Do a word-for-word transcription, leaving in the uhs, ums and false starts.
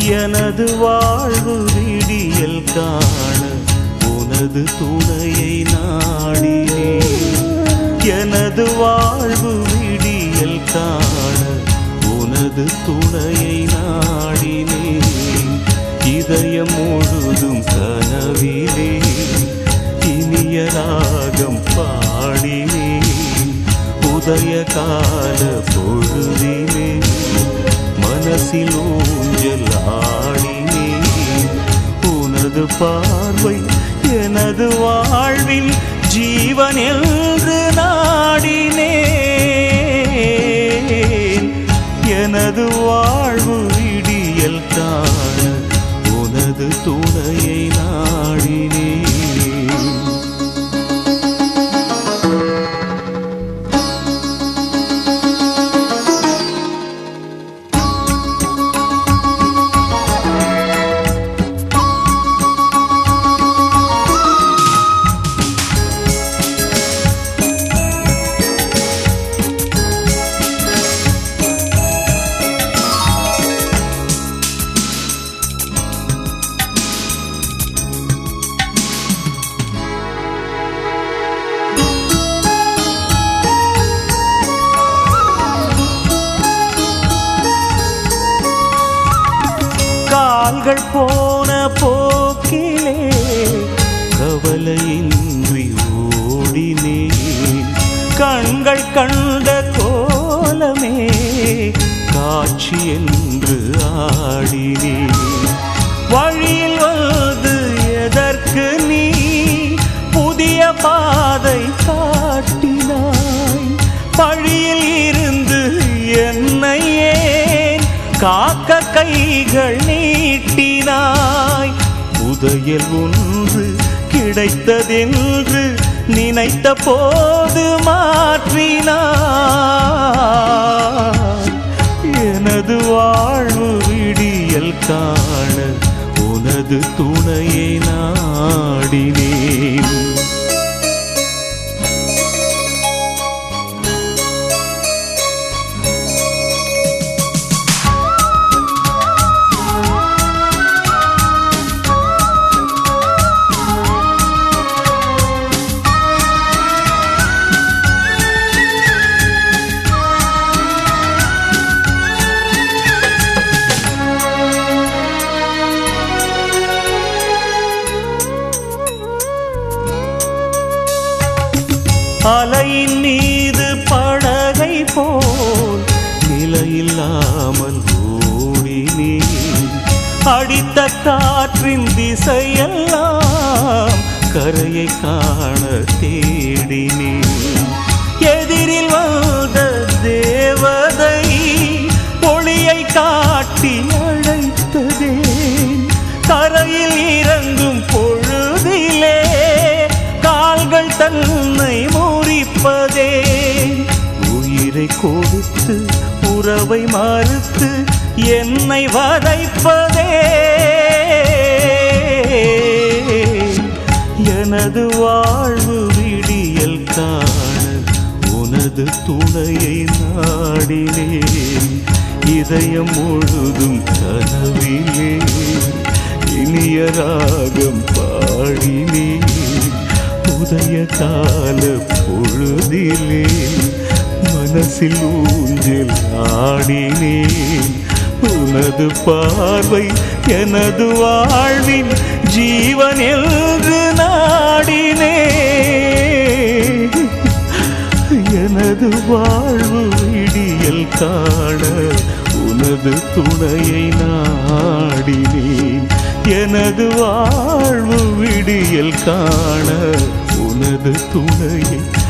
எனது வாழ்வு விடியல் காண உனது துணையை நாடினேன். எனது வாழ்வு விடியல் காண உனது துணையை நாடினேன். இதயம் முழுதும் கனவிலே இனிய ராகம் பாடினேன். உதய கால பொழுதிலே மனசில் ஊஞ்சல் ஆடினேன். உனது பார்வை எனது வாழ்வில் ஜீவன் என்று நாடினேன். எனது வாழ்வு விடியல் காண உனது துணையை நாடினேன். கால்கள் போன போக்கிலே கவலையின்றி ஓடினேன். கண்கள் கண்ட கோலமே காட்சி என்று ஆடினேன். வழியில் வந்து எதற்கு நீ புதிய பாதை காட்டினாய்? பழியில் இருந்து என்னை ஏன் காக்க கைகள் நீட்டினாய்? புதையல் ஒன்று கிடைத்ததென்று நினைத்த போது மாற்றினாய். எனது வாழ்வு விடியல் காண உனது துணையை நாடினேன். அலையின் மீது படகை போல் நிலையில்லாமல் ஓடினேன். அடித்த காற்றின் திசையெல்லாம் கரையை காண தேடினேன். எதிரில் வந்த தேவதை ஒளியை காட்டி அழைத்ததே. கரையில் இறங்கும் பொழுதிலே கால்கள் தன்னை முறிப்பதே. உயிரை கொடுத்து உறவை மறுத்து என்னை வதைப்பதே. எனது வாழ்வு விடியல் காண உனது துணையை நாடினேன். இதயம் முழுதும் கனவிலே இனிய ராகம் பாடினேன். உதய கால பொழுதிலே மனசில் ஊஞ்சல் ஆடினேன். உனது பார்வை எனது வாழ்வின் ஜீவன் என்று நாடினேன். எனது வாழ்வு விடியல் காண உனது துணையை நாடினேன். எனது வாழ்வு விடியல் காண உனது துணையை